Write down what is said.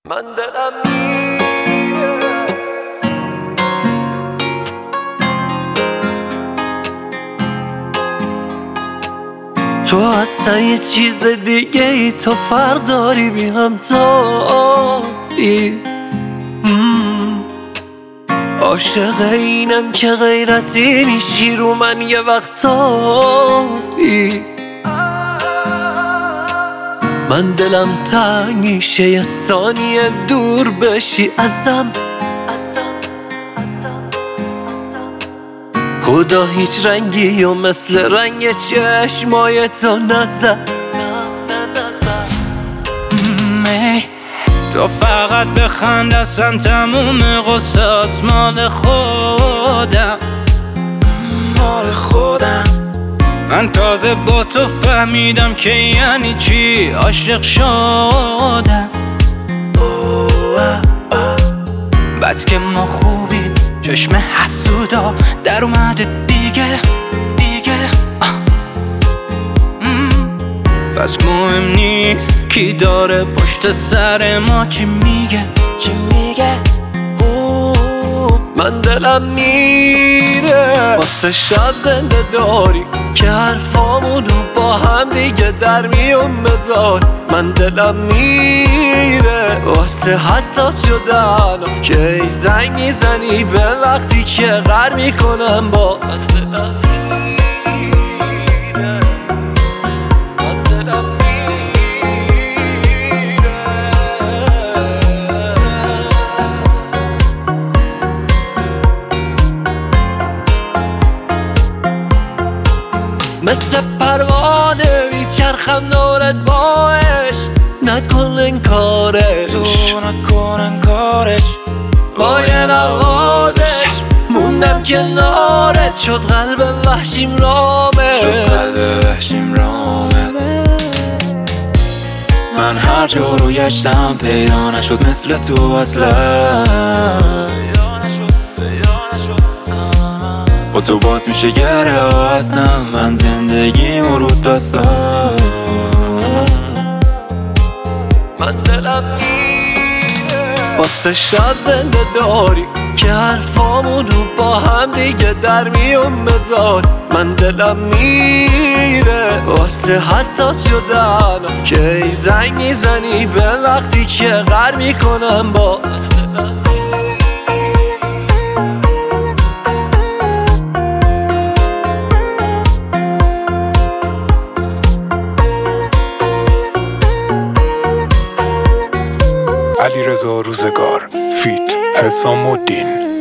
من دلم میره تو اصلا یه چیز دیگه ای، تو فرق داری بی همتایی. عاشق اینم که غیرتی میشی رو من یه وقتایی. من دلم تنگ میشه یه ثانیه دور بشی ازم. خدا هیچ رنگی و مثل رنگ چشمای تو نزد. تو فقط بخند، اصلا تموم قصات مال خودم. من تازه با تو فهمیدم که یعنی چی عاشق شدم. بس که ما خوبیم، چشم حسودا در اومده دیگه. پس مهم نیست کی داره پشت سر ما چی میگه. من دلم میره واسه شب زنده داری که حرفامونو با هم دیگه در میون بذار. من دلم میره واسه حساس شدنات که ای زنگ میزنی به وقتی که غر میکنم با. از دلم میره، من دلم میره. مثل پروانه میچرخم دورت با عشق، نکن انکارش با یه نوازش. موندم کنارت شد قلب وحشیم رامت. من هر جا رو گشتم پیدا نشد مثل تو اصلا. با تو باز میشه گره هستم، من زندگیم رو دستم. من دلم میره واسه شب زنده داری که حرفامونو با هم دیگه در میون بذار. من دلم میره واسه حساس شدنات که ای زنگ میزنی به وقتی که غر میکنم با. علیرضا روزگار فیت حسام الدین.